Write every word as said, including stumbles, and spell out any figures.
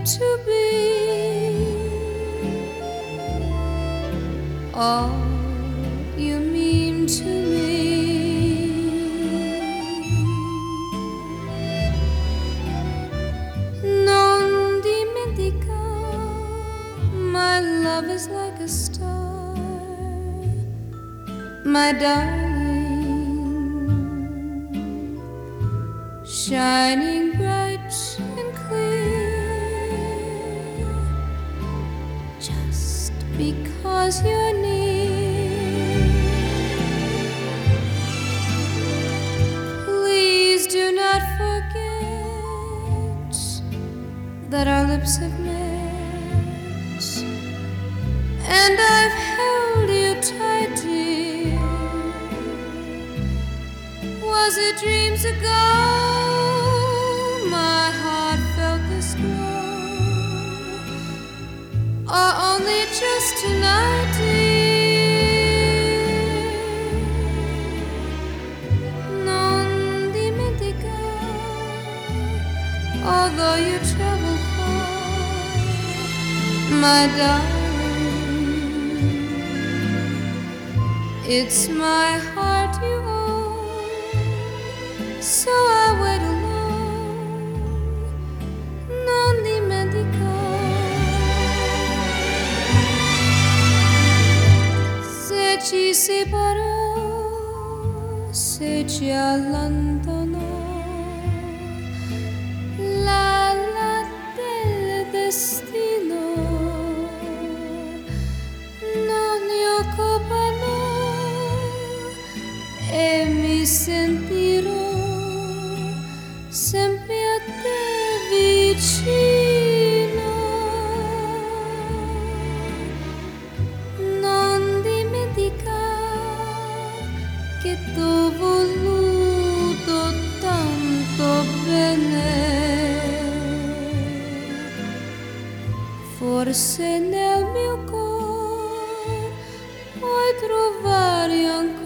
to be all you mean to me. Non dimentica, my love is like a star, my darling, shining bright and clear, just because you're near. Please do not forget that our lips have met, and I've held you tight, dear. Was it dreams ago? My heart felt this glow, or only just tonight, dear? Non dimentica, although you travel far, my darling, it's my heart you own, so I wait alone. Non dimentica, se ci separò, se ci allontanò, l'ala del destino non mi occupano, e mi sentirò sempre a te vicino. Non dimentica che t'ho voluto tanto bene, forse nel mio cuore puoi trovare ancora